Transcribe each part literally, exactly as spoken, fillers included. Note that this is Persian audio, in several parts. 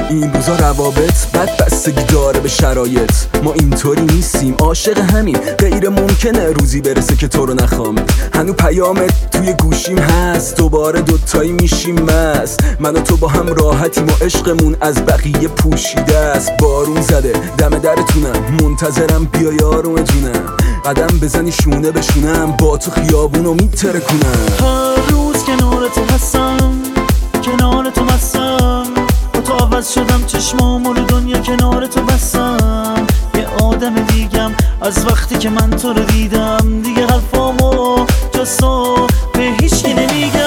این روزا روابط بد بستگی داره به شرایط. ما اینطوری نیستیم، عاشق همین، غیر ممکنه روزی برسه که تو رو نخوام. هنو پیامت توی گوشیم هست، دوباره دوتایی میشیم مست. من و تو با هم راحتیم و عشقمون از بقیه پوشیده است. بارون زده دم درتونم، منتظرم بیای آرومتونم. قدم بزنی شونه بشونم، با تو خیابونو میتره کنم. هر روز کنار تو هستم، کنار تو بستم، با تو عوض شدم، چشمامو رو دنیا کنار تو بستم. یه آدم دیگم از وقتی که من تو رو دیدم، دیگه حرفامو جز تو به هیچکی نمیگم.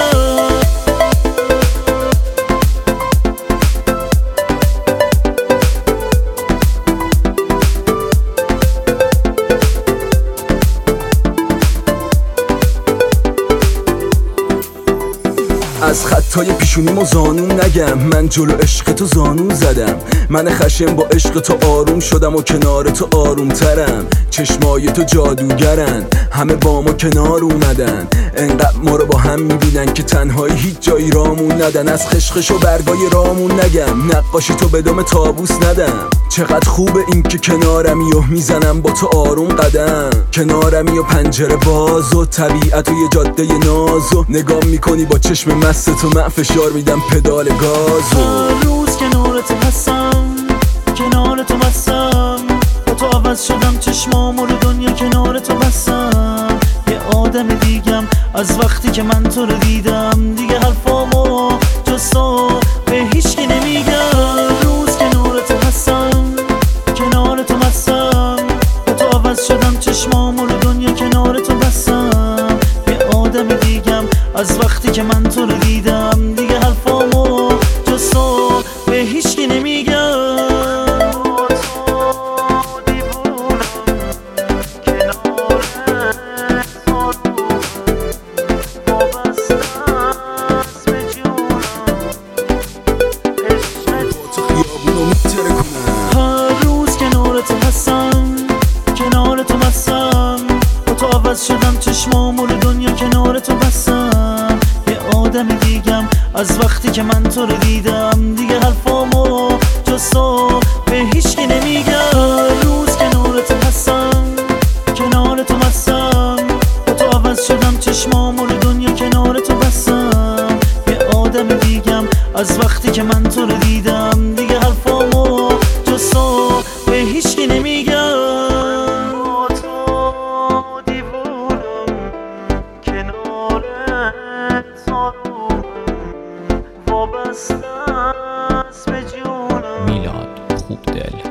از خطای پیشونیم و زانون نگم، من جلو عشق تو زانون زدم. من خشم با عشق تو آروم شدم و کنار تو آروم ترم. چشمای تو جادوگرن، همه با ما کنار اومدن. انقدر ما رو با هم میبینن که تنهایی هیچ جایی رامون ندن. از خشخش و برگای رامون نگم، نقاشی تو به دام تابوس ندم. چقدر خوبه این که کنارمی و میزنم با تو آروم قدم. کنارمی و پنجره باز و طبیعت و یه جاده ناز و نگاه میکنی با چشم مست تو، من فشار میدم پدال گازو. هر روز کنار تو هستم، کنار تو بستم، با تو عوض شدم، چشمامو رو دنیا کنار تو بستم. یه آدم دیگم از وقتی که من تو رو دیدم، دیگه حرفامو جز تو به هیچکی نمیگم. روز کنار تو هستم، کنار تو بستم، با تو عوض شدم، چشمامو رو دنیا کنار تو بستم. یه آدم دیگم از وقتی که من تو رو دیدم، دیگه حرفامو جز تو به هیچکی نمیگم. هر روز کنار تو هستم، کنار تو بستم، با تو عوض شدم، چشمامو رو دنیا کنار تو بستم. یه آدم دیگم از وقتی که من تو رو دیدم، دیگه حرفامو جز تو به هیچکی نمیگم. هر روز کنار تو هستم، کنار تو بستم، با تو عوض شدم، چشمامو رو دنیا کنار تو بستم. یه آدم دیگم از وقتی که من تو رو دیدم، دیگه حرفامو جز تو به هیچکی نمیگم. با تو دیوونم، کنارت آرومم، وابسته است به جونم. میلاد خوب دل.